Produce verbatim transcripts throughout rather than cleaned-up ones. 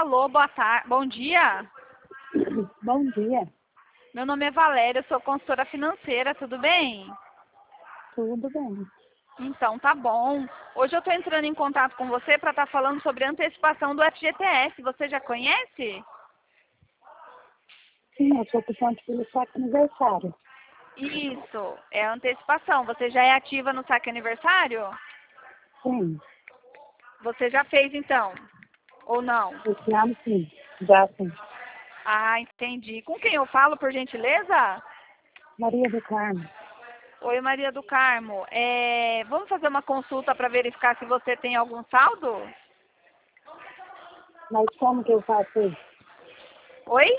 Alô, boa tarde. Bom dia. Bom dia. Meu nome é Valéria, eu sou consultora financeira, tudo bem? Tudo bem. Então, tá bom. Hoje eu estou entrando em contato com você para estar falando sobre a antecipação do F G T S. Você já conhece? Sim, eu sou ocupante pelo saque aniversário. Isso, é a antecipação. Você já é ativa no saque aniversário? Sim, Você já fez, então? Ou não? esse ano sim. Já sim. Ah, entendi. Com quem eu falo, por gentileza? Maria do Carmo. Oi, Maria do Carmo. É, vamos fazer uma consulta para verificar se você tem algum saldo? Mas como que eu faço isso? Oi?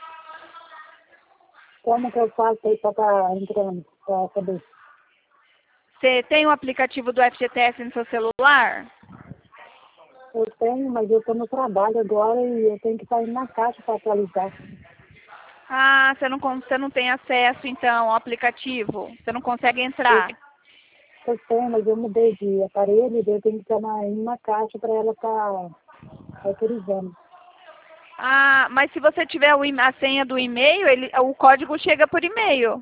Como que eu faço aí para estar entrando? Para saber? Você tem o aplicativo do F G T S no seu celular? Eu tenho, mas eu estou no trabalho agora e eu tenho que estar indo na caixa para atualizar. Ah, você não, con- você não tem acesso, então, ao aplicativo? Você não consegue Eu, entrar? eu tenho, mas eu mudei de aparelho e eu tenho que estar na, indo na caixa para ela estar autorizando. Ah, mas se você tiver o e- a senha do e-mail, ele, o código chega por e-mail.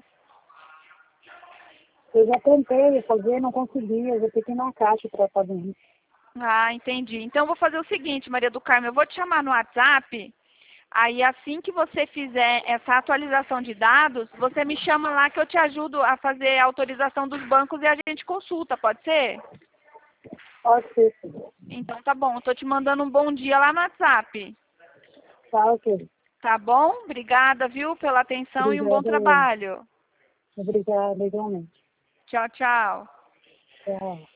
Eu já tentei fazer, não consegui. Eu vou ter que ir na caixa para fazer isso. Ah, entendi. Então, eu vou fazer o seguinte, Maria do Carmo, eu vou te chamar no WhatsApp. Aí, assim que você fizer essa atualização de dados, você me chama lá que eu te ajudo a fazer a autorização dos bancos e a gente consulta, pode ser? Pode ser. Então, tá bom. Estou te mandando um bom dia lá no WhatsApp. Tá, ok. Tá bom? Obrigada, viu, pela atenção e um bom Obrigada. trabalho. Obrigada, igualmente. Tchau, tchau. Tchau.